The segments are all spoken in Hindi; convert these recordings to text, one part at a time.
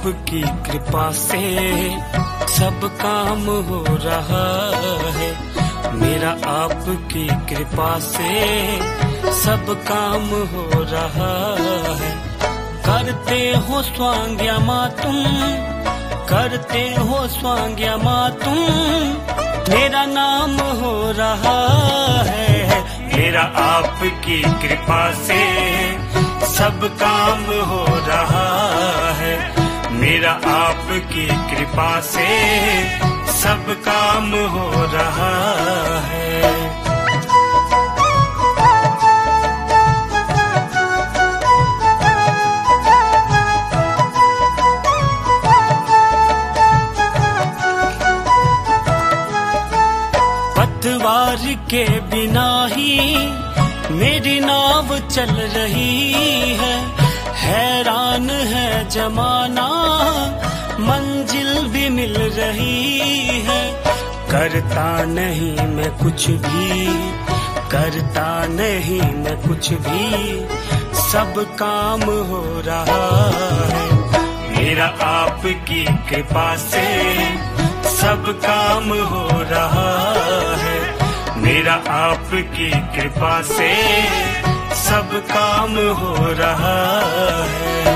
आपकी कृपा से सब काम हो रहा है। मेरा आपकी कृपा से सब काम हो रहा है। करते हो स्वांग्या माँ तुम, करते हो स्वांग्या माँ तुम, मेरा नाम हो रहा है। मेरा आपकी कृपा से सब काम हो रहा है। मेरा आपकी कृपा से सब काम हो रहा है। पतवार के बिना ही मेरी नाव चल रही है। हैरान है जमाना, मंजिल भी मिल रही है। करता नहीं मैं कुछ भी, करता नहीं मैं कुछ भी, सब काम हो रहा है। मेरा आपकी कृपा से सब काम हो रहा है। मेरा आपकी कृपा से सब काम हो रहा है।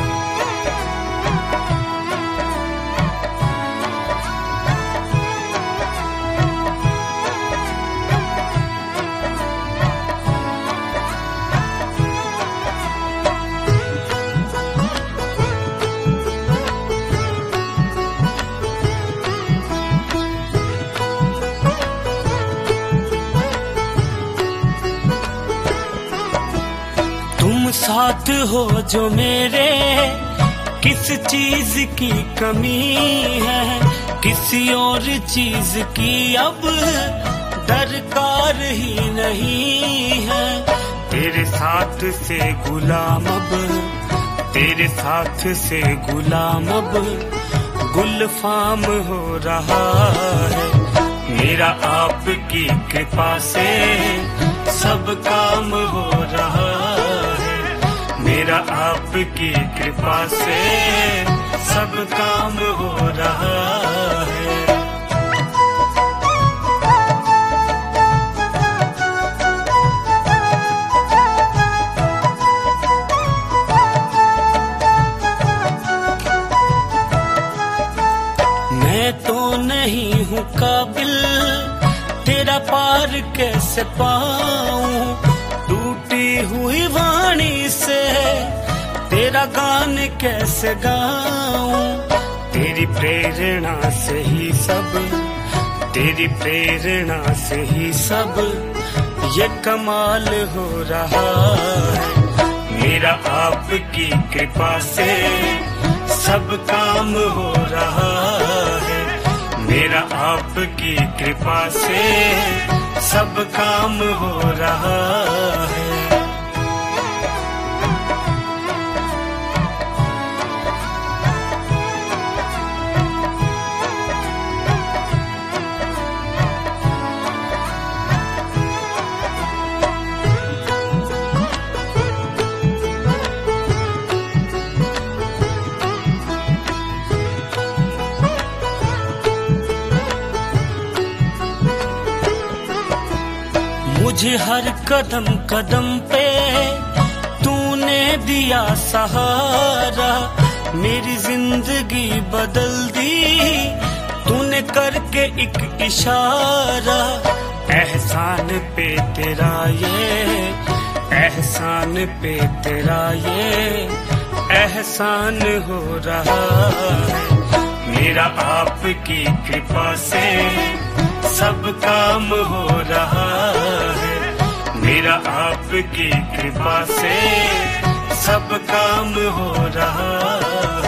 साथ हो जो मेरे, किस चीज की कमी है। किसी और चीज की अब दरकार ही नहीं है। तेरे साथ से गुलाम अब, तेरे साथ से गुलाम अब गुलफाम हो रहा है। मेरा आपकी कृपा से सब काम हो रहा है। मेरा आपकी कृपा से सब काम हो रहा है। मैं तो नहीं हूँ काबिल, तेरा पार कैसे पाऊं। टूटी हुई वाणी से तेरा गान कैसे गाऊं। तेरी प्रेरणा से ही सब, तेरी प्रेरणा से ही सब ये कमाल हो रहा है। मेरा आपकी कृपा से सब काम हो रहा है। मेरा आपकी कृपा से सब काम हो रहा है। मुझे हर कदम कदम पे तूने दिया सहारा। मेरी जिंदगी बदल दी तूने करके एक इशारा। एहसान पे तेरा ये, एहसान पे तेरा ये एहसान हो रहा है। मेरा आपकी कृपा से सब काम हो रहा है। मेरा आपकी कृपा से सब काम हो रहा है।